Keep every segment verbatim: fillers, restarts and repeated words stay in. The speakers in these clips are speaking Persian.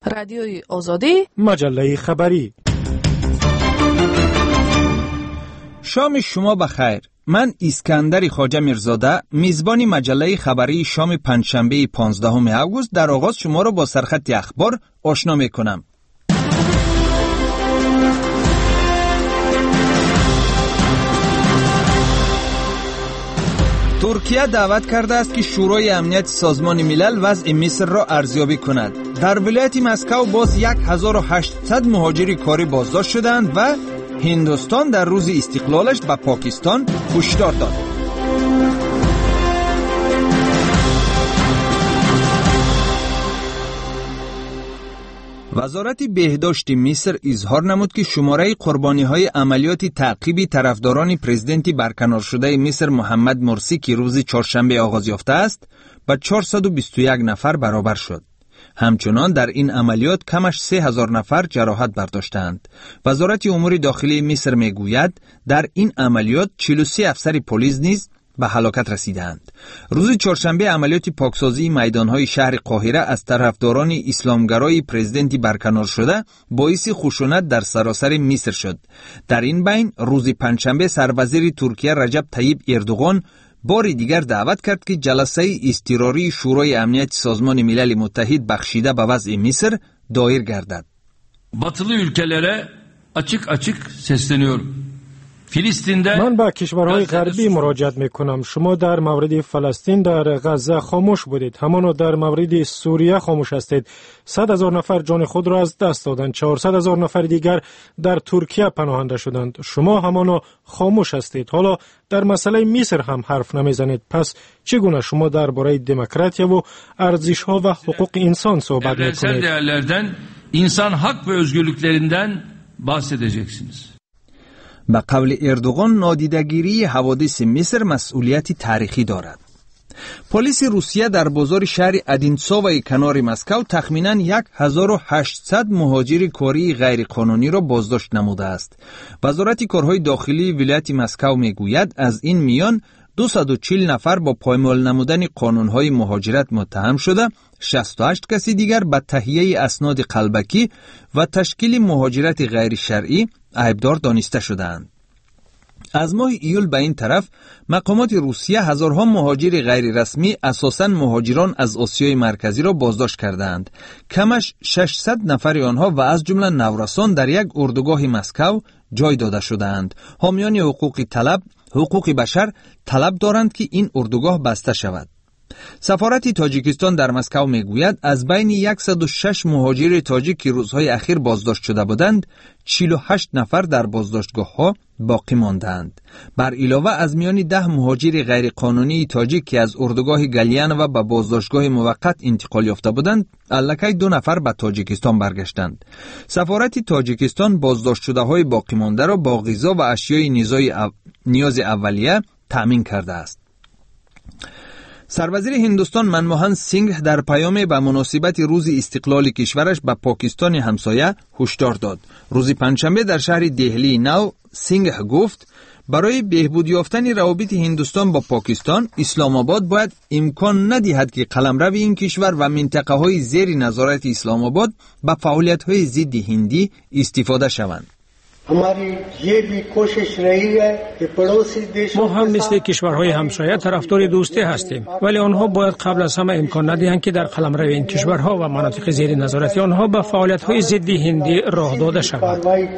رادیوی آزادی، مجله خبری. شام شما بخیر. من اسکندر خواجه میرزاده، میزبان مجله خبری شام پنجشنبه پانزدهم اوگوست در آغاز شما را با سرخط اخبار آشنا میکنم. ترکیه دعوت کرده است که شورای امنیت سازمان ملل وضع مصر را ارزیابی کند. در ولایت مسکو باز هزار و هشتصد مهاجر کاری بازداشت شدند و هندوستان در روز استقلالش به پاکستان هشدار داد. وزارت بهداشت مصر اظهار نمود که شماره قربانی‌های عملیات تعقیبی طرفداران پرزیدنت برکنار شده مصر محمد مرسی که روز چهارشنبه آغاز یافته است به چهارصد و بیست و یک نفر برابر شد. همچنان در این عملیات کمش سه هزار نفر جراحت برداشتند. وزارت امور داخلی مصر میگوید در این عملیات چهل و سه افسر پلیس نیز به هلاکت رسیدند. روز چهارشنبه عملیات پاکسازی میدانهای شهر قاهره از طرفداران اسلامگرای پرزیدنت برکنار شده باعث خشونت در سراسر مصر شد. در این بین روز پنجشنبه سروزیر ترکیه رجب طیب اردوغان بار دیگر دعوت کرد که جلسه اضطراری شورای امنیت سازمان ملل متحد بخشیده به وضع مصر دایر گردد. Batılı ülkelere açık açık sesleniyorum. من به کشورهای غربی مراجعت میکنم. شما در مورد فلسطین در غزه خاموش بودید، همانو در مورد سوریه خاموش هستید. صد هزار نفر جان خود را از دست دادند، چهارصد هزار نفر دیگر در ترکیه پناهنده شدند. شما همانو خاموش هستید. حالا در مسئله مصر هم حرف نمیزنید. پس چگونه شما درباره دموکراسی و ارزش ها و حقوق انسان صحبت میکنید؟ انسان حق و özgürlüklerinden bahsedeceksiniz. به قول اردوغان نادیدگیری حوادث مصر مسئولیت تاریخی دارد. پلیس روسیه در بازار شهر ادینسوو کنار مسکو تخمیناً هزار و هشتصد مهاجر کاری غیرقانونی را بازداشت نموده است. وزارت کارهای داخلی ولایت مسکو میگوید از این میان دویست و چهل نفر با پایمال نمودن قانونهای مهاجرت متهم شده، شصت و هشت کسی دیگر به تهیه اسناد قلبکی و تشکیل مهاجرت غیر شرعی عیبدار دانسته شدند. از ماه ایول به این طرف مقامات روسیه هزارها مهاجر غیر رسمی اساساً مهاجران از آسیای مرکزی را بازداشت کردند. کمش ششصد نفر آنها و از جمله نورسان در یک اردوگاه مسکو جای داده شدند. حامیان حقوق طلب حقوق بشر طلب دارند که این اردوگاه بسته شود. سفارت تاجیکستان در مسکو میگوید از بین صد و شش مهاجر تاجیک که روزهای اخیر بازداشت شده بودند، چهل و هشت نفر در بازداشتگاه ها باقی ماندند. بر علاوه از میان ده مهاجر غیر قانونی تاجیک که از اردوگاه گلیانو به بازداشتگاه موقت انتقال یافته بودند، الکی دو نفر به تاجیکستان برگشتند. سفارت تاجیکستان بازداشت شده های باقی مانده را با غذا و اشیای نیاز اولیه تامین کرده است. سروزیر هندوستان منموهن سینگ در پیام به مناسبت روز استقلال کشورش به پاکستان همسایه هشدار داد. روز پنجشنبه در شهر دهلی نو سینگ گفت برای بهبود یافتن روابط هندوستان با پاکستان، اسلام آباد باید امکان ندهد که قلمرو این کشور و منطقه های زیر نظارت اسلام آباد به فعالیت های ضد هندی استفاده شوند. ما هم مثل کشورهای همسایه طرفدار دوستی هستیم، ولی آنها باید قبل از همه امکان ندهند که در قلمرو این کشورها و مناطق زیر نظارت آنها به فعالیت‌های ضد هندی راه داده شود.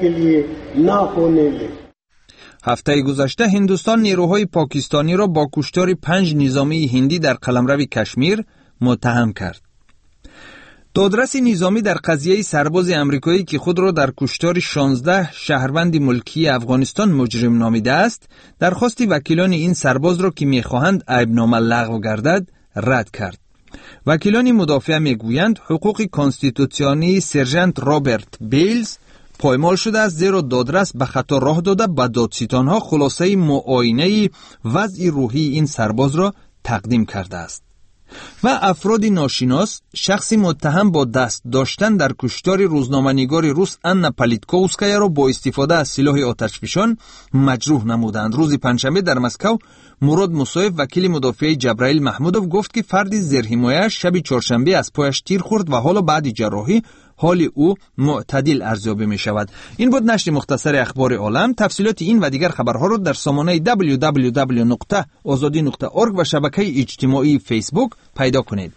هفته گذشته هندوستان نیروهای پاکستانی را با کشتار پنج نظامی هندی در قلمرو کشمیر متهم کرد. دادرس نظامی در قضیه سرباز امریکایی که خود را در کشتار شانزده شهروند ملکی افغانستان مجرم نامیده است، درخواست وکیلان این سرباز را که می‌خواهند عیبنامه لغو گردد رد کرد. وکیلان مدافع میگویند حقوق کانستیتوسیونی سرژانت رابرت بیلز پایمال شده است، زیرا دادرس به خطا راه داده به دادستانها خلاصه معاینه وضع روحی این سرباز را تقدیم کرده است. و افراد ناشناس شخصی متهم با دست داشتن در کشتار روزنامه‌نگار روس آنا پالیتکوفسکایا را با استفاده از سلاح آتشفشان مجروح نمودند. روز پنجشنبه در مسکو مراد موسایف وکیل مدافع جبرائیل محمودوف گفت که فردی زیر حمایه‌اش شب چهارشنبه از پایش تیر خورد و حالا بعد جراحی حال او معتدل ارزیابی می شود. این بود نشر مختصر اخبار عالم. تفصیلات این و دیگر خبرها را در سامانه دبلیو دبلیو دبلیو نقطه آزادی نقطه اورگ و شبکه اجتماعی فیسبوک پیدا کنید.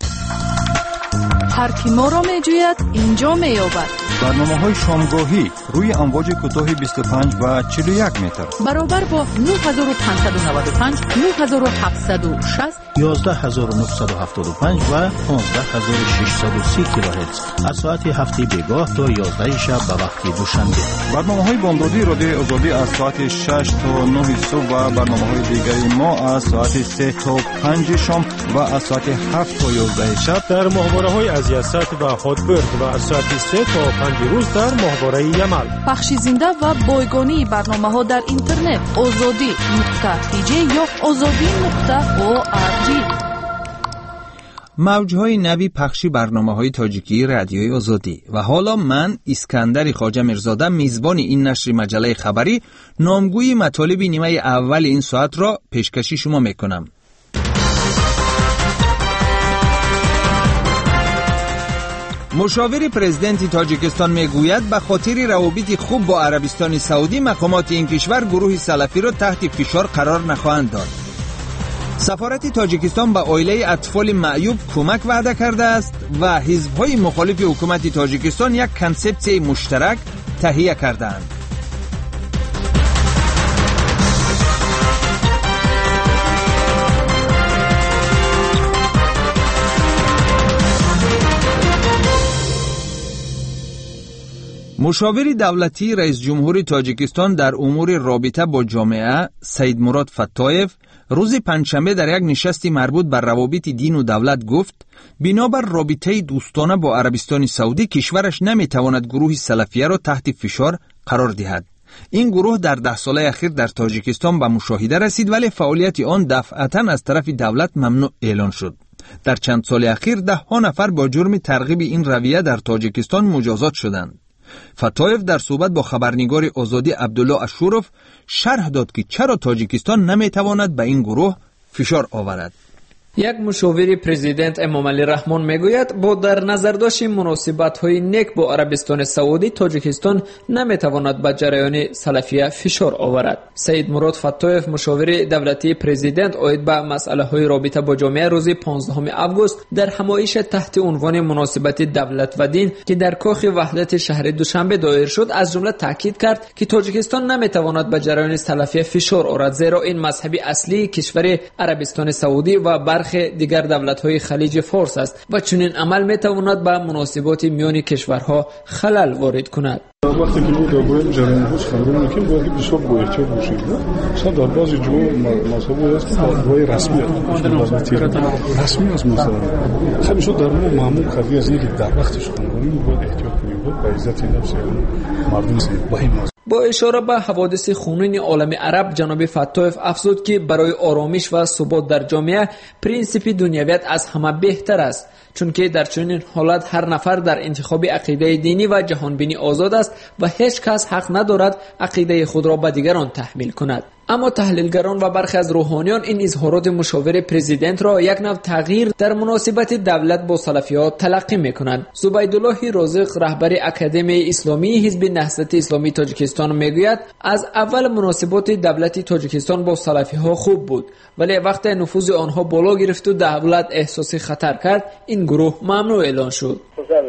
هر کی ما را می جوید اینجا می یابد. برنامه‌های شامگاهی روی امواج کوتاه بیست و پنج و چهل و یک متر برابر با نه هزار و پانصد و نود و پنج، نه هزار و هفتصد و شصت، یازده هزار و نهصد و هفتاد و پنج و پانزده هزار و ششصد و سی کیلوهرتز از ساعت هفت بیگاه تا یازده شب به وقت دوشنبه. برنامه‌های بامدادی رادیو آزادی از ساعت شش تا نه صبح و برنامه‌های دیگری ما از ساعت سه تا پنج شام و از ساعت هفت تا یازده شب در ماهواره‌های از یاست و هاتبرد و از ساعت سه تا پنج روز در ماهواره یمل. پخش زنده و بایگانی برنامه‌ها در اینترنت آزادی نقطه تی جی یا آزادی نقطه او آر جی. موجهای نوی پخشی برنامه‌های تاجیکی رادیوی آزادی. و حالا من اسکندر خواجه میرزاده میزبان این نشر مجله خبری نامگوی مطالب نیمه اول این ساعت را پیشکشی شما میکنم. مشاور پرزیدنت تاجیکستان میگوید به خاطر روابط خوب با عربستان سعودی مقامات این کشور گروه سلفی را تحت فشار قرار نخواهند داد. سفارت تاجیکستان به عائله اطفال معیوب کمک وعده کرده است و حزب‌های مخالف حکومت تاجیکستان یک کنسپت مشترک تهیه کردند. مشاور دولتی رئیس جمهور تاجیکستان در امور رابطه با جامعه سید مراد فتایف روز پنجشنبه در یک نشستی مربوط به روابط دین و دولت گفت بنابر رابطه دوستانه با عربستان سعودی کشورش نمیتواند گروه سلفیه را تحت فشار قرار دهد. این گروه در ده ساله اخیر در تاجیکستان به مشاهده رسید ولی فعالیت آن دفعتاً از طرف دولت ممنوع اعلان شد. در چند سال اخیر ده ها نفر با جرم ترغیب این رویه در تاجیکستان مجازات شدند. فتایف در صحبت با خبرنگار آزادی عبدالله اشورف شرح داد که چرا تاجیکستان نمیتواند به این گروه فشار آورد. یک مشاور پرزیدنت امام علی رحمان میگوید با در نظر داشت مناسبت‌های نیک با عربستان سعودی تاجیکستان نمیتواند به جریان سلفیه فشار آورد. سید مراد فتایف مشاور دولتی پرزیدنت عاید به مسئله‌های رابطه با جامعه روز پانزدهم آگوست در همایش تحت عنوان مناسبت دولت و دین که در کاخ وحدت شهر دوشنبه دایر شد از جمله تاکید کرد که تاجیکستان نمیتواند به جریان سلفیه فشار آورد زیرا این مذهبی اصلی کشور عربستان سعودی و برخی دیگر دولت‌های خلیج فارس است و چنین عمل می‌تواند به مناسبات میان کشورها خلل وارد کند. وقتی که ما درباره جریان حج خبرونه می‌کنیم باید بسیار با احتیاط باشیم. مثلا در بعضی جمهور مذهبی است که دعوای رسمی است. رسمی از مثلا خیلی شد در مورد معمول قضیه از اینکه در وقت سخنرانی باید احتیاط کنیم باید به عزت نفس مردم مهم است. با اشاره به حوادث خونین عالم عرب جناب فتایف افزود که برای آرامش و ثبات در جامعه پرینسیپ دنیویت از همه بهتر است چون که در چنین حالت هر نفر در انتخاب عقیده دینی و جهانبینی آزاد است و هیچ کس حق ندارد عقیده خود را به دیگران تحمیل کند. اما تحلیلگران و برخی از روحانیان این اظهارات مشاور پرزیدنت را یک نوع تغییر در مناسبت دولت با سلفی‌ها تلقی می‌کنند. زبیدالله رازق رهبر اکادمی اسلامی حزب نهضت اسلامی تاجیکستان میگوید از اول مناسبات دولت تاجیکستان با سلفی‌ها خوب بود ولی وقتی نفوذ آنها بالا گرفت و دولت احساس خطر کرد این گروه ممنوع اعلان شد.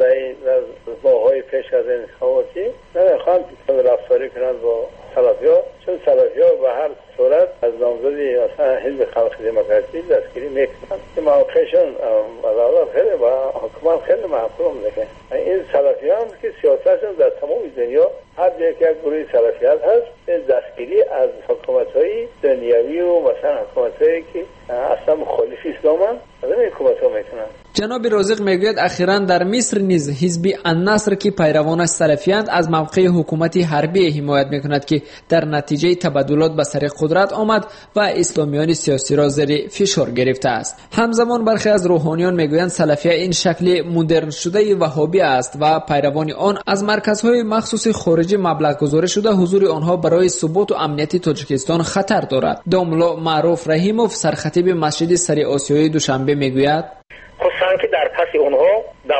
ماهای پیش از انتخاباتی نمیخوان رفتاری کنند با سلفی‌ها چون سلفی‌ها به هر صورت از نامزدی مثلا حزب خلق دموکراسی دستگیری میکنند که موقعشون عدالت خیلی و حکومت خیلی محکوم میکنه. این سلفیان که سیاستشون در تمام دنیا هر جایی که یک گروه سلفیت هست دستگیری از حکومت‌های دنیوی و مثلا حکومت‌هایی که اصلا مخالف اسلامن از این حکومت‌ها میکنند. جناب رازق میگوید اخیراً در مصر نیز حزب النصر که پیروانش سلفی‌اند از موقع حکومت حربی حمایت میکند که در نتیجه تبادلات به سر قدرت آمد و اسلامیان سیاسی را زیر فشار گرفته است. همزمان برخی از روحانیان میگویند سلفیه این شکل مدرن شده وهابی است و پیروان آن از مرکزهای مخصوص خارجی مبلغ گذاری شده حضور آنها برای ثبات و امنیت تاجیکستان خطر دارد. داملا معروف رحیموف سرخطیب مسجد سری آسیایی دوشنبه میگوید خصوصا که در پس اونها دولت‌های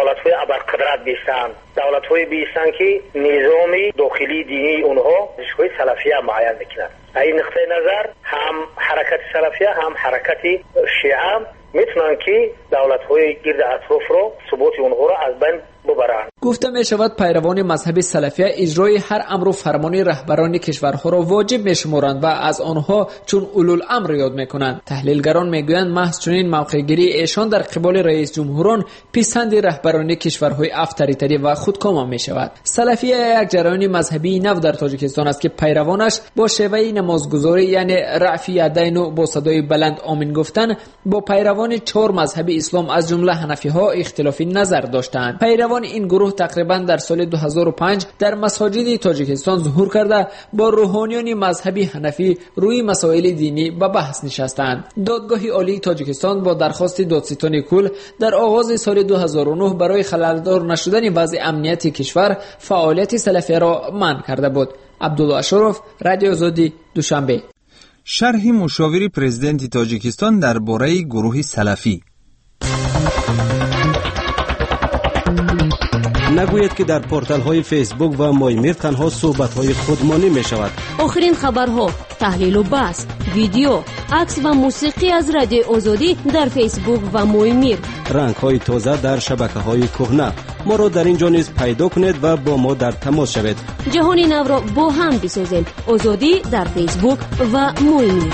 بر قدرت بیستند، دولت‌های بیستند که نظام داخلی دینی اونها های سلفیه معین میکنند. این نقطه نظر هم حرکت سلفیه هم حرکت شیعه میتونن که دولت‌های گرد اطراف رو ثبات اونها رو از بین ببرند. گفته می شود پیروان مذهب سلفیه اجرای هر امر و فرمان رهبران کشورها را واجب می شمارند و از آنها چون اولوالامر یاد می کنند. تحلیلگران می گویند محض چنین موقعگیری ایشان در قبال رئیس جمهوران پیشنهاد رهبران کشورهای افطریتری و خودکام می شود. سلفیه یک جریان مذهبی نو در تاجیکستان است که پیروانش با شیوه نمازگزاری یعنی رفع یدین و با صدای بلند آمین گفتن با پیروان چهار مذهب اسلام از جمله حنفی ها اختلافی نظر داشتند. پیروان این گروه تقریبا در سال دو هزار و پنج در مساجد تاجیکستان ظهور کرده با روحانیان مذهبی حنفی روی مسائل دینی به بحث نشستند. دادگاه عالی تاجیکستان با درخواست دادستان کل در آغاز سال دو هزار و نه برای خللدار نشدن وضع امنیتی کشور فعالیت سلفیه را منع کرده بود. عبدالله اشرف، رادیو آزادی، دوشنبه. شرح مشاوری پرزیدنت تاجیکستان درباره گروه سلفی. نگوید که در پورتال های فیسبوک و مایمیر تنها صحبت های خودمانی می شود. آخرین خبرها، تحلیل و بحث، ویدیو، عکس و موسیقی از رادیو آزادی در فیسبوک و مایمیر. رنگ های تازه در شبکه های کهنه. ما را در اینجا نیز پیدا کنید و با ما در تماس شوید. جهانی نو را با هم بسازیم. آزادی در فیسبوک و مایمیر.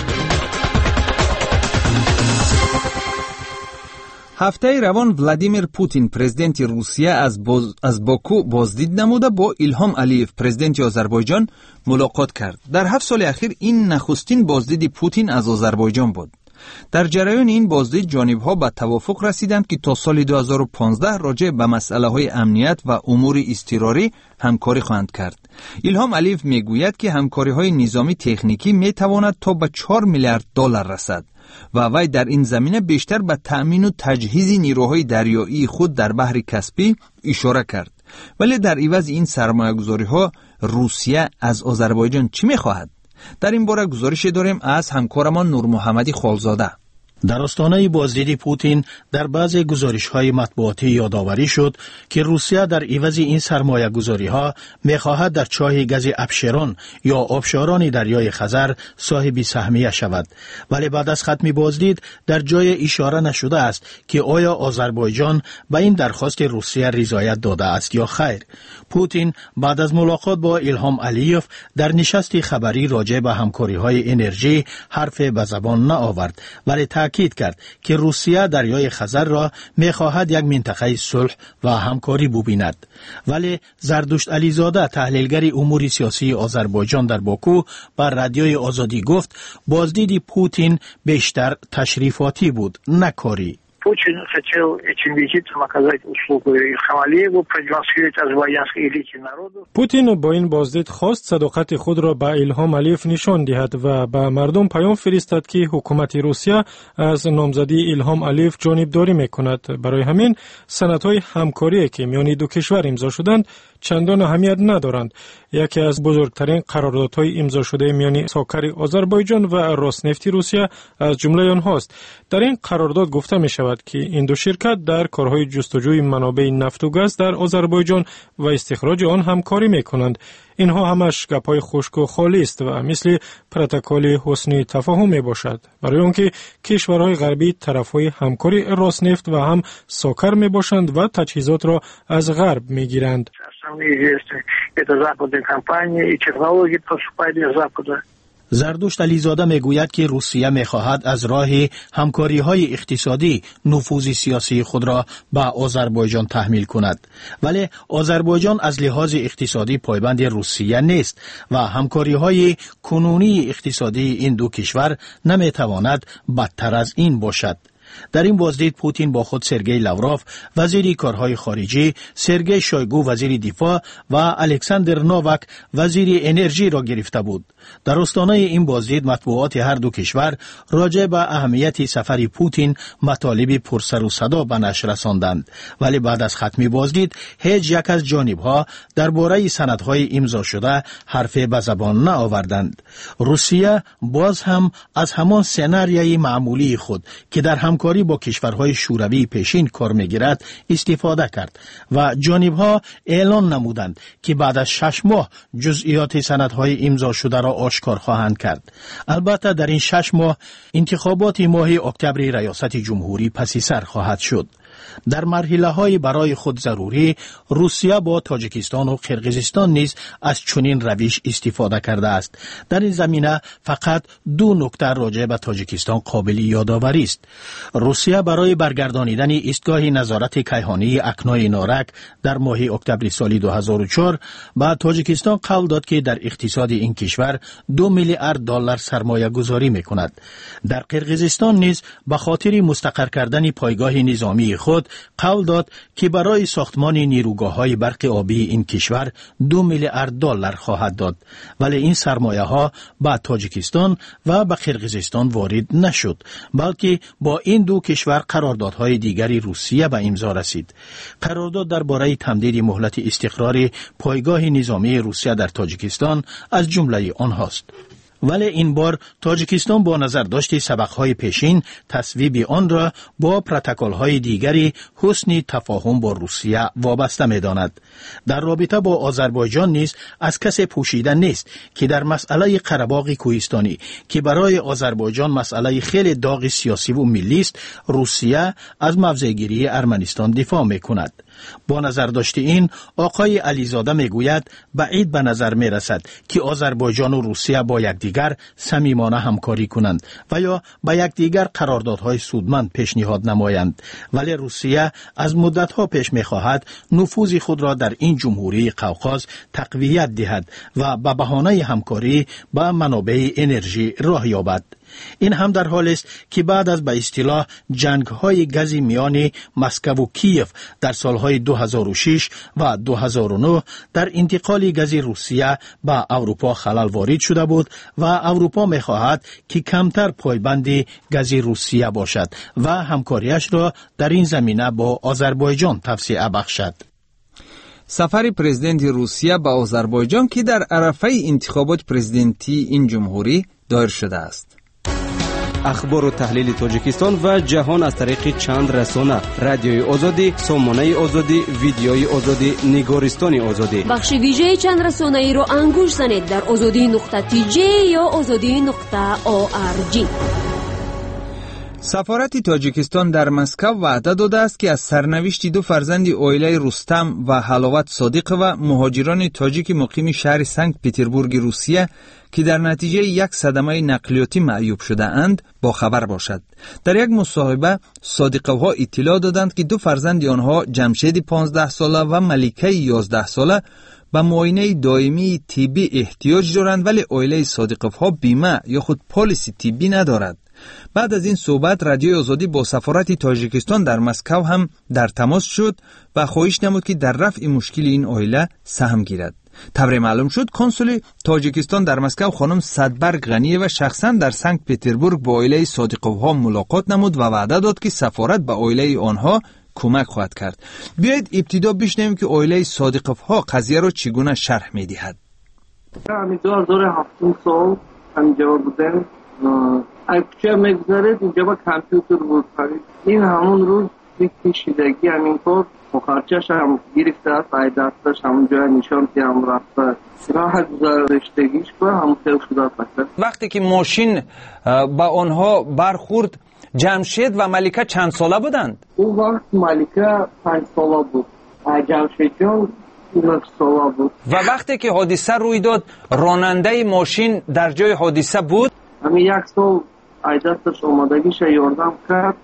هفته روان ولادیمیر پوتین پرزیدنت روسیه از, باز... از باکو بازدید نموده با ایلهام علیف پرزیدنت آذربایجان ملاقات کرد. در هفت سال اخیر این نخستین بازدید پوتین از آذربایجان بود. در جریان این بازدید جانب‌ها به توافق رسیدند که تا سال دو هزار و پانزده راجع به مسئله‌های امنیت و امور اضطراری همکاری خواهند کرد. ایلهام علیف میگوید که همکاری‌های نظامی تکنیکی میتواند تا به چهار میلیارد دلار رسد و وی در این زمینه بیشتر به تأمین و تجهیز نیروهای دریایی خود در بحر کاسپی اشاره کرد. ولی در عوض این سرمایه‌گذاری‌ها روسیه از آذربایجان چی می‌خواهد؟ در این باره گزارش داریم از همکارمان نور محمدی خالزاده. در آستانه بازدید پوتین در بعض گزارش‌های مطبوعاتی یادآوری شد که روسیه در عوض این سرمایه‌گذاری‌ها می‌خواهد در چاه گاز ابشرون یا آبشاران دریای خزر صاحب سهمیه شود. ولی بعد از ختم بازدید در جای اشاره نشده است که آیا آذربایجان به این درخواست روسیه رضایت داده است یا خیر. پوتین بعد از ملاقات با ایلهام علیف در نشست خبری راجع به همکاری‌های انرژی حرف به زبان نآورد، ولی تأکید کرد که روسیه دریای خزر را می‌خواهد یک منطقه صلح و همکاری ببیند. ولی زردشت علیزاده تحلیلگر امور سیاسی آذربایجان در باکو بر رادیوی آزادی گفت بازدید پوتین بیشتر تشریفاتی بود، نه کاری. Putin хотел этим визитом оказать услугу Ильхаму Алиеву, продемонстрировать азербайджанской элите народу. پوتین با این بازدید خواست صداقت خود را به ایلهام علیف نشان دهد و به مردم پیام فرستاد که حکومت روسیه از نامزدی ایلهام علیف جانبداری میکند. برای همین سندهای همکاری که میان دو کشور امضا شدند چندان اهمیت ندارند. یکی از بزرگترین قراردادهای امضا شده میان ساکر آذربایجان و راسنفتی روسیه از جمله آنهاست. در این قرارداد گفته می شود که این دو شرکت در کارهای جستجوی منابع نفت و گاز در آذربایجان و استخراج آن همکاری می کنند. اینها همش گپ‌های خشک و خالی است و مثل پروتکل حسن تفاهم می باشد. برای آنکه کشورهای غربی طرفهای همکاری راسنفت و هم ساکر می باشند و تجهیزات را از غرب می گیرند. زردشت علیزاده میگوید که روسیه میخواهد از راه همکاری‌های اقتصادی نفوذ سیاسی خود را به آذربایجان تحمیل کند، ولی آذربایجان از لحاظ اقتصادی پایبند روسیه نیست و همکاری‌های کنونی اقتصادی این دو کشور نمیتواند بدتر از این باشد. در این بازدید پوتین با خود سرگئی لاوروف وزیر کارهای خارجی، سرگئی شویگو وزیر دفاع و الکساندر نوواک وزیر انرژی را گرفته بود. در آستانه این بازدید مطبوعات هر دو کشور راجع به اهمیت سفر پوتین مطالب پرسر و صدا به نشر رساندند، ولی بعد از ختم بازدید هیچ یک از جانبها درباره سندهای امضا شده حرف به زبان نآوردند. روسیه باز هم از همان سناریوی معمولی خود که در هم همکاری با کشورهای شوروی پیشین کار میگیرد استفاده کرد و جانبها اعلان نمودند که بعد از شش ماه جزئیات سندهای امضا شده را آشکار خواهند کرد. البته در این شش ماه انتخابات ماه اکتبر ریاست جمهوری پس سر خواهد شد. در مرحله های برای خود ضروری روسیه با تاجیکستان و قرقیزستان نیز از چنین روش استفاده کرده است. در این زمینه فقط دو نکته راجع به تاجیکستان قابل یادآوری است. روسیه برای برگردانیدن ایستگاه نظارت کیهانی اکنای نارک در ماه اکتبر سال دو هزار و چهار به تاجیکستان قول داد که در اقتصاد این کشور دو میلیارد دلار سرمایه گذاری میکند. در قرقیزستان نیز به خاطر مستقر کردن پایگاه نظامی خود قول داد که برای ساختمان نیروگاه‌های برق آبی این کشور دو میلیارد دلار خواهد داد، ولی این سرمایه ها به تاجیکستان و به قرقیزستان وارد نشد، بلکه با این دو کشور قراردادهای دیگری روسیه به امضا رسید. قرارداد درباره تمدید مهلت استقرار پایگاه نظامی روسیه در تاجیکستان از جمله آنهاست. ولی این بار تاجیکستان با نظر داشت سبقهای پیشین تصویب آن را با پروتکل‌های دیگری حسن تفاهم با روسیه وابسته می‌داند. در رابطه با آذربایجان نیز از کسی پوشیده نیست که در مسئله قره‌باغ کوهستانی که برای آذربایجان مسئله خیلی داغ سیاسی و ملی است، روسیه از موضع‌گیری ارمنستان دفاع می‌کند. با نظر داشت این، آقای علیزاده میگوید بعید به نظر می رسد که آذربایجان و روسیه با یکدیگر صمیمانه همکاری کنند و یا با یکدیگر قراردادهای سودمند پیشنهاد نمایند، ولی روسیه از مدتها پیش می خواهد نفوذ خود را در این جمهوری قوقاز تقویت دهد و به بهانه همکاری با منابع انرژی راه یابد. این هم در حال است که بعد از به اصطلاح جنگ‌های گازی میان مسکو و کیف در سالهای دو هزار و شش و دو هزار و نه در انتقال گاز روسیه به اروپا خلل وارد شده بود و اروپا می‌خواهد که کمتر پایبند گاز روسیه باشد و همکاریش را در این زمینه با آذربایجان توسعه بخشد. سفر پرزیدنت روسیه به آذربایجان که در عرفه انتخابات پرزیدنتی این جمهوری دایر شده است. اخبار و تحلیل تاجیکستان و جهان از طریق چند رسانه: رادیوی آزادی، سامانه آزادی، ویدیوی آزادی، نگارستان آزادی. بخش ویژه چند رسانه ای را انگوش زنید در آزادی نقطه تی جی یا آزادی نقطه او آر جی. سفارت تاجیکستان در مسکو وعده داده است که از سرنوشت دو فرزند عائله رستم و حلاوت صادق و مهاجران تاجیک مقیم شهر سنت پترزبورگ روسیه که در نتیجه یک صدمه نقلیاتی معیوب شده اند با خبر باشد. در یک مصاحبه صادق‌ها اطلاع دادند که دو فرزند آنها جمشید پانزده ساله و ملیکه یازده ساله به معاینه دائمی طبی احتیاج دارند، ولی عائله صادق‌ها بیمه یا خود پالیسی طبی ندارد. بعد از این صحبت رادیوی آزادی با سفارت تاجیکستان در مسکو هم در تماس شد و خواهش نمود که در رفع مشکل این عائله سهم گیرد. طبری معلوم شد کنسول تاجیکستان در مسکو خانم صدبرگ غنیه و شخصا در سنت پترزبورگ با عائله صادق‌ها ملاقات نمود و وعده داد که سفارت به عائله آنها کمک خواهد کرد. بیایید ابتدا بشنویم که عائله صادق‌ها قضیه را چگونه شرح می‌دهد. همین دو هزار و هفت سال همینجا بودم. اگه مگذارید اینجا با کامپیوتر بود. این همون روز یک کشیدگی همین کار مخارجش هم گرفته است، ای دستش همون جای نشان که هم رفته راه گذاشتگیش که همون خیل شده است. وقتی که ماشین با آنها برخورد جمشید و ملیکه چند ساله بودند؟ اون وقت ملیکه پنج ساله بود، جمشید جان نه ساله بود. و وقتی که حادثه روی داد راننده ماشین در جای حادثه بود؟ همین یک سال ای دستش آمادگیش یاردم کرد.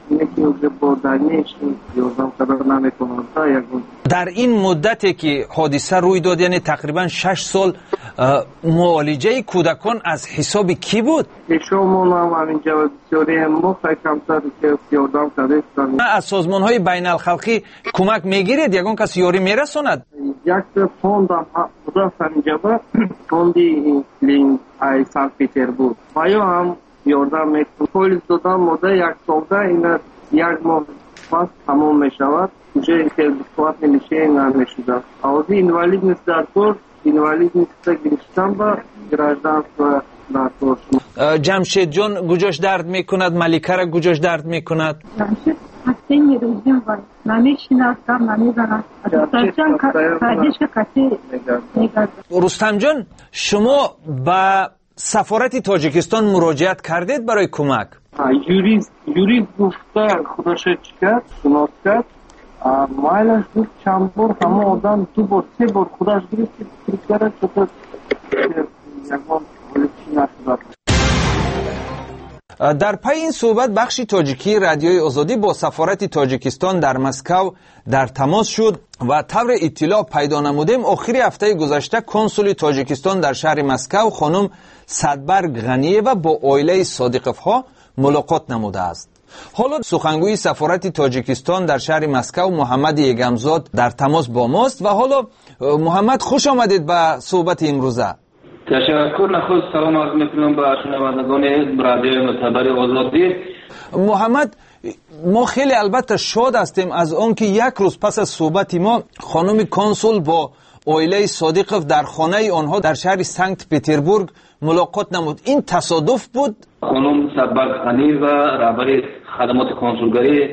در این مدتی که حادثه روی داد یعنی تقریبا شش سال معالجه کودکان از حساب کی بود؟ شما هم همینجا بسیاری ما کمتر که یاردم کرده. از سازمان های بین الخلقی کمک میگیرید؟ یکون کسی یاری میرساند؟ یک فوند هم بوده همینجا با فوندی لینگ ای سنت پترزبورگ بایا هم یاردم میکنم. پولیس دادم مده یک سالده این یک ماه پس تمام میشود. اونجا خیلی بسیار نمیشه نمیشده. آوازی اینوالید نیست در کور، اینوالید نیست گرفتم با گراجدانس و جمشید جان گوجاش درد میکند؟ ملیکه را گوجاش درد میکند؟ جمشید هستین روزیم وای نمیشیند نمیزند سرچان کردیش که کسی نگرد. رستم جان شما به سفارت تاجیکستان مراجعت کردید برای کمک؟ یوریست یوریست گفته خودش کرد شناس کرد مایلش بود چند بار همه آدم دو بار سه بار خودش گرفت کرد چطور یکمان چی نشد. در پی این صحبت بخش تاجیکی رادیوی آزادی با سفارت تاجیکستان در مسکو در تماس شد و طور اطلاع پیدا نمودیم آخر هفته گذشته کنسول تاجیکستان در شهر مسکو خانم صدبرگ غنیه و با عائله صادقوف ها ملاقات نموده است. حالا سخنگوی سفارت تاجیکستان در شهر مسکو محمد یگمزاد در تماس با ماست و حالا محمد خوش آمدید به صحبت امروزه. تشکر. نخست سلام عرض میکنم به شنوندگان رادیوی معتبر آزادی. محمد ما خیلی البته شاد هستیم از آن که یک روز پس از صحبت ما خانم کنسول با عائله صادقوف در خانه آنها در شهر سنت پترزبورگ ملاقات نمود. این تصادف بود؟ خانم صدبرگ غنی و رهبر خدمات کنسولگری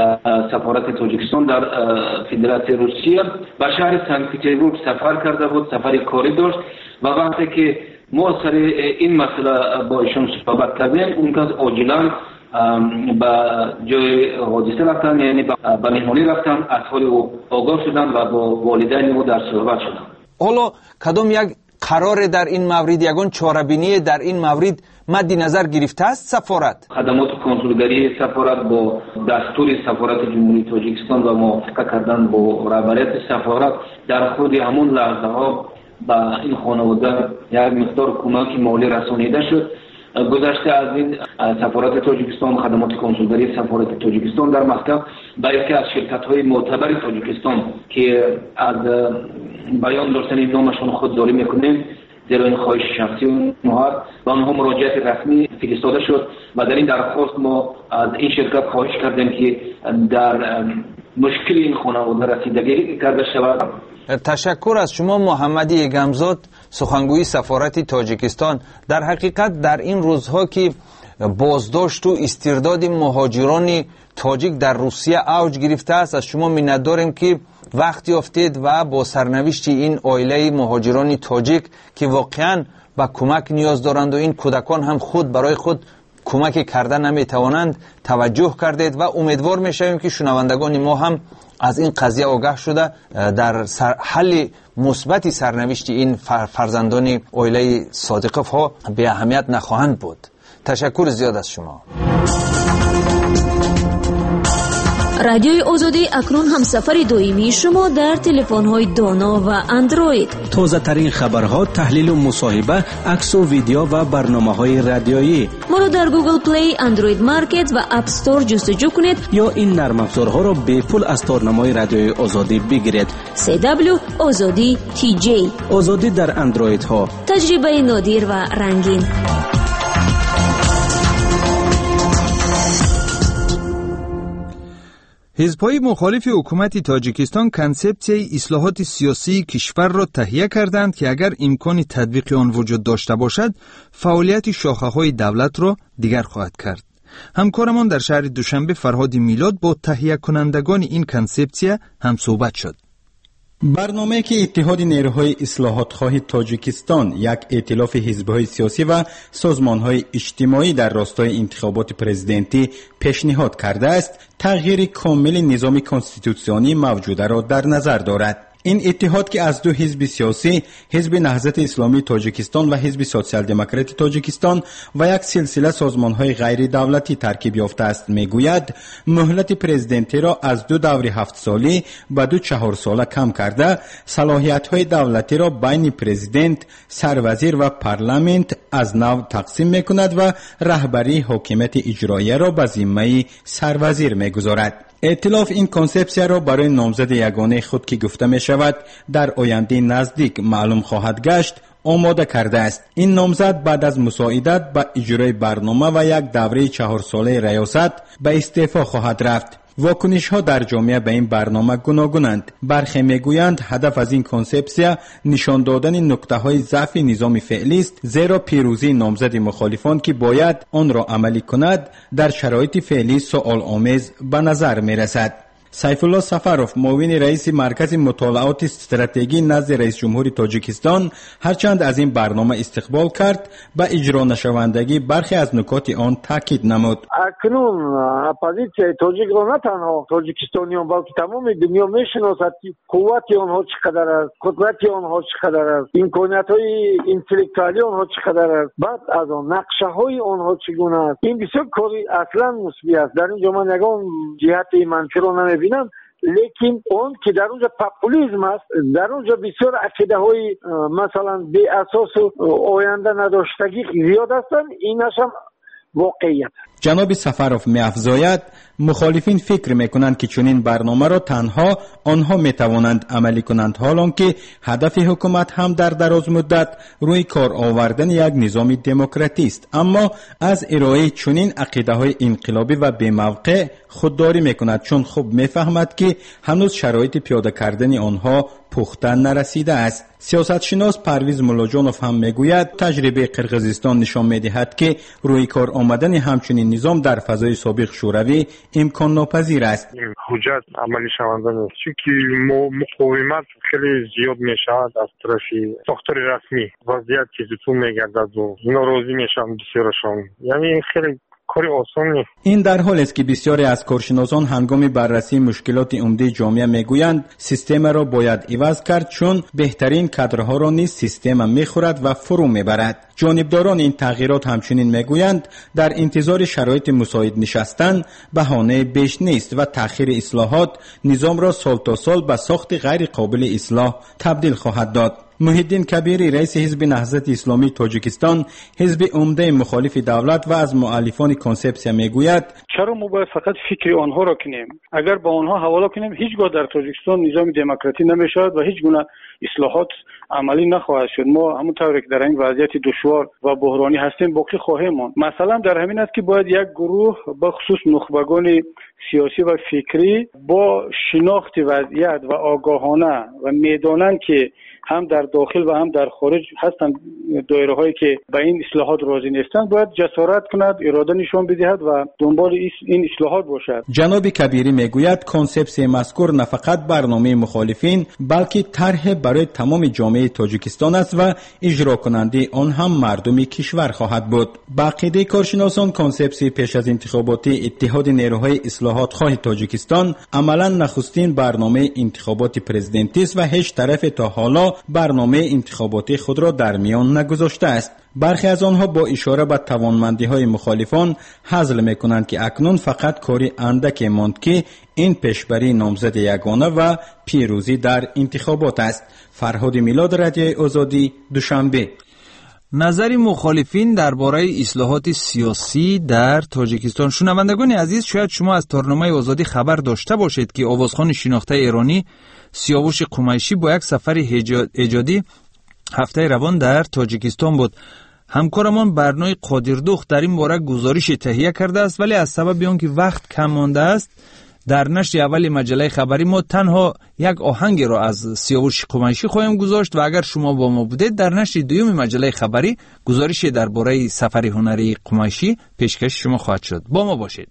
سفارت تاجیکستان در فدراسیون روسیه به شهر سنت پترزبورگ سفر کرده بود، سفری کاری داشت و وقتی که ما سر این مسئله با ایشون صحبت کردیم اون کس عاجلا به جای حادثه رفتن، یعنی به مهمانی رفتن، از حال او آگاه شدن و با والدین او در صحبت شدن. حالا کدام یک قرار در این مورد، یگان چاره‌بینی در این مورد مد نظر گرفته است سفارت؟ خدمات کنسولگری سفارت با دستور سفارت جمهوری تاجیکستان و موافقه کردن با رهبریت سفارت در خود همون لحظه ها با این خانواده یک مقدار کمک مالی رسانیده شد. گذشته از این سفارت تاجیکستان خدمات کنسولگری سفارت تاجیکستان در مسکو با یکی از شرکت‌های معتبر تاجیکستان که از بیان داشتن نامشون خودداری میکنیم زیرا این خواهش شخصی ما با آنها مراجعت رسمی فرستاده شد و در این درخواست ما از این شرکت خواهش کردیم که در مشکل این خانواده رسیدگی کرده شود. تشکر از شما محمد یگمزاد سخنگوی سفارت تاجیکستان. در حقیقت در این روزها که بازداشت و استرداد مهاجران تاجیک در روسیه اوج گرفته است از شما منت داریم که وقت یافتید و با سرنوشت این عائله مهاجران تاجیک که واقعا به کمک نیاز دارند و این کودکان هم خود برای خود کمک کردن نمیتوانند توجه کردید و امیدوار میشویم که شنوندگان ما هم از این قضیه آگاه شده در حل مثبت سرنوشت این فرزندان عائله صادقوف ها به اهمیت نخواهند بود. تشکر زیاد از شما. رادیوی آزادی اکنون هم سفر دائمی شما در تلفن‌های دانا و اندروید. تازه ترین خبرها، تحلیل و مصاحبه، عکس و ویدیو و برنامه‌های رادیویی. ما را در گوگل پلی، اندروید مارکت و اپ استور جستجو کنید یا این نرم افزارها را به پول از تارنمای رادیوی آزادی بگیرید. سی دبلیو آزادی تی جی. آزادی در اندروید ها. تجربه نادر و رنگین. حزب‌های مخالف حکومت تاجیکستان کنسپسیای اصلاحات سیاسی کشور را تهیه کردند که اگر امکان تطبیق آن وجود داشته باشد فعالیت شاخه‌های دولت را دیگر خواهد کرد. همکارمان در شهر دوشنبه فرهاد میلاد با تهیه کنندگان این کنسپسیا هم صحبت شد. برنامه که اتحاد نیروهای اصلاحات خواهی تاجیکستان یک ائتلاف حزب‌های سیاسی و سازمان‌های اجتماعی در راستای انتخابات پرزیدنتی پیشنهاد کرده است، تغییر کامل نظام کنستیتوسیونی موجوده را در نظر دارد. این اتحاد که از دو حزب سیاسی، حزب نهضت اسلامی تاجیکستان و حزب سوسیال دموکرات تاجیکستان و یک سلسله سازمان‌های غیر دولتی ترکیب یافته است، میگوید مهلت پرزیدنتی را از دو دور هفت ساله به دو چهار ساله کم کرده، صلاحیت‌های دولتی را بین پرزیدنت، سروزیر و پارلمانت از نو تقسیم می‌کند و رهبری حکومت اجرایی را به ذمه سروزیر می‌گذارد. ائتلاف این کنسپسیا را برای نامزد یگانه خود که گفته می شود در آینده نزدیک معلوم خواهد گشت آماده کرده است. این نامزد بعد از مساعدت به اجرای برنامه و یک دوره چهار ساله ریاست به استعفا خواهد رفت. واکنش ها در جامعه به این برنامه گوناگونند. برخی میگویند هدف از این کنسپسیا نشان دادن نقطه های ضعف نظام فعلی است، زیرا پیروزی نامزد مخالفان که باید آن را عملی کند در شرایط فعلی سوال آمیز به نظر می رسد. سیف الله سفروف، معاون رئیس مرکز مطالعات استراتژی نزد رئیس جمهور تاجیکستان، هرچند از این برنامه استقبال کرد، به اجرا نشوندگی برخی از نکات آن تاکید نمود. اکنون اپوزیسیای تاجیک را نه تنها تاجیکستانیان بلکه تمام دنیا میشناسد که قوت آنها چقدر است، قدرت آنها چقدر است، امکانیت‌های انتلکتوالی آنها چقدر است، بعد از آن نقشه‌های آنها چگونه است. این بسیار کاری اصلا مثبت است. در اینجا من یگان جهت منفی را نمی بینم، لیکن اون که در اونجا پاپولیسم است، در اونجا بسیار عقیده های مثلا بی اساس و آینده نداشتگی زیاد هستند. اینش هم واقعیت. جناب سفروف می افزاید مخالفین فکر می کنند که چنین برنامه را تنها آنها می توانند عملی کنند، حالان که هدف حکومت هم در دراز مدت روی کار آوردن یک نظام دموکراتی است، اما از ارائه چنین عقیده های انقلابی و بی موقع خودداری می کند، چون خوب می فهمد که هنوز شرایط پیاده کردن آنها پخته نرسیده است. سیاست شناس پرویز ملاجانوف هم میگوید تجربه قرقیزستان نشان میدهد که روی کار آمدن همچنین نظام در فضای سابق شوروی امکان ناپذیر است. حجت عملی شونده نیست، چون مقاومت خیلی زیاد میشود از طرف ساختار رسمی، وضعیت که زیتون میگردد و ناراضی میشن بسیارشان، یعنی خیلی کاری آسان نیست. این در حالی است که بسیاری از کارشناسان هنگام بررسی مشکلات عمده جامعه میگویند سیستم را باید عوض کرد، چون بهترین کادرها را نیز سیستم میخورد و فرو میبرد. جانبداران این تغییرات همچنین میگویند در انتظار شرایط مساعد نشستن بهانه بیش نیست و تأخیر اصلاحات نظام را سال تا سال به ساخت غیر قابل اصلاح تبدیل خواهد داد. محیدین کبیری، رئیس حزب نهضت اسلامی تاجیکستان، حزب عمده مخالف دولت و از مؤلفان کنسپسیا میگوید چرا ما باید فقط فکر آنها را کنیم؟ اگر با آنها حواله کنیم هیچگاه در تاجیکستان نظام دموکراتی نمیشود و هیچ گونه اصلاحات عملی نخواهد شد. ما همونطوری که در این وضعیت دشوار و بحرانی هستیم باقی خواهیم ماند. مثلا در همین است که باید یک گروه به خصوص نخبگان سیاسی و فکری با شناخت وضعیت و آگاهانه و میدانند که هم در داخل و هم در خارج هستند دایره هایی که به این اصلاحات راضی نیستند، باید جسارت کند، اراده نشان بدهد و دنبال این اصلاحات باشد. جناب کبیری میگوید کنسپسیای مذکور نه فقط برنامه مخالفین بلکه طرح برای تمام جامعه تاجیکستان است و اجرا کننده آن هم مردم کشور خواهد بود. با عقیده کارشناسان کنسپسی پیش از انتخابات اتحاد نیروهای اصلاحات خواه تاجیکستان عملا نخستین برنامه انتخابات پرزیدنتی است و هیچ طرف تا حالا برنامه انتخاباتی خود را در میان نگذاشته است. برخی از آنها با اشاره به توانمندی‌های مخالفان حذف می‌کنند که اکنون فقط کاری اندک ماند که این پیشبری نامزد یگانه و پیروزی در انتخابات است. فرهاد میلاد، رادیوی آزادی، دوشنبه. نظر مخالفین درباره اصلاحات سیاسی در تاجیکستان. شنوندگان عزیز، شاید شما از تارنامه آزادی خبر داشته باشید که آوازخوان شناخته ایرانی سیاوش قمیشی با یک سفر ایجادی هفته روان در تاجیکستان بود. همکارمان برنامه قادردوخت در این باره گزارش تهیه کرده است، ولی از سبب آنکه وقت کم مانده است در نشر اول مجله خبری ما تنها یک آهنگ را از سیاوش قمیشی خواهیم گذاشت و اگر شما با ما بودید در نشر دوم مجله خبری گزارش درباره سفر هنری قمیشی پیشکش شما خواهد شد. با ما باشید.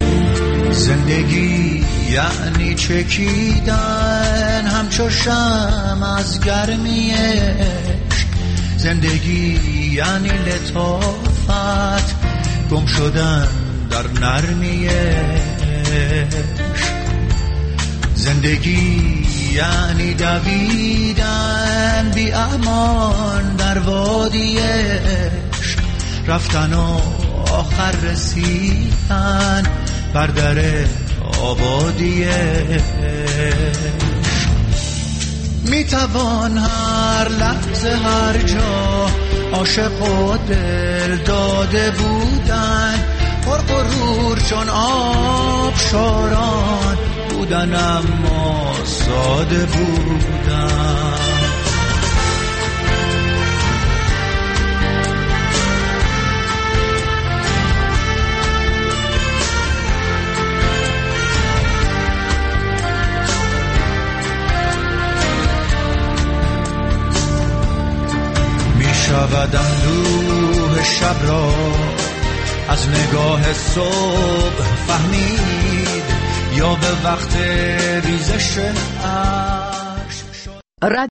زندگی یعنی چکیدن همچو شمع از گرمی عشق، زندگی یعنی لطافت گم شدن در نرمی عشق، زندگی یعنی دویدن بی امان در وادی عشق، رفتن و آخر رسیدن بر در آبادی می توان هر لحظه هر جا عاشق و دل داده بودن، پر غرور چون آبشاران بودن اما ساده بودن. شود اندوه شب را از نگاه صبح فهمید یا به وقت ریزش اشک.